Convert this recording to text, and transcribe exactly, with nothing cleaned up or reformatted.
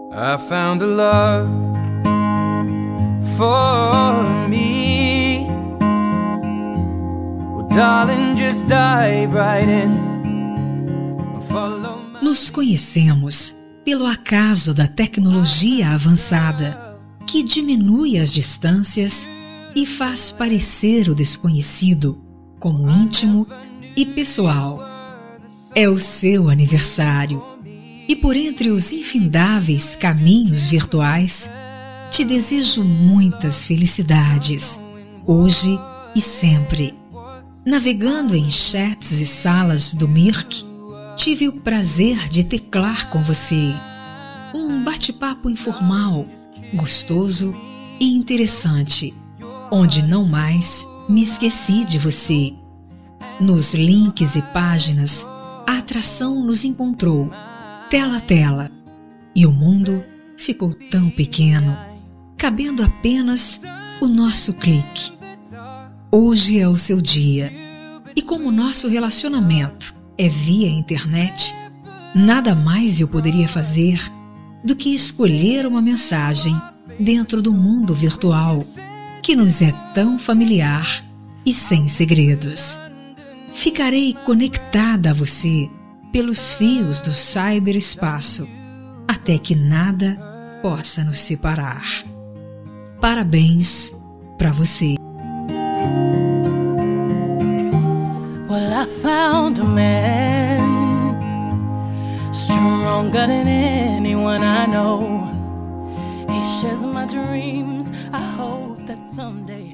I found a love for me. Well, darling, just dive right in. Follow my... Nos conhecemos pelo acaso da tecnologia avançada, que diminui as distâncias e faz parecer o desconhecido como íntimo e pessoal. É o seu aniversário e por entre os infindáveis caminhos virtuais, te desejo muitas felicidades, hoje e sempre. Navegando em chats e salas do Mirk, tive o prazer de teclar com você. Um bate-papo informal, gostoso e interessante, onde não mais me esqueci de você. Nos links e páginas, a atração nos encontrou, tela a tela, e o mundo ficou tão pequeno, cabendo apenas o nosso clique. Hoje é o seu dia, e como nosso relacionamento é via internet, nada mais eu poderia fazer do que escolher uma mensagem dentro do mundo virtual, que nos é tão familiar e sem segredos. Ficarei conectada a você pelos fios do cyberespaço, até que nada possa nos separar. Parabéns para você. Well, I found a man stronger than anyone I know. He shares my dreams. I hope that someday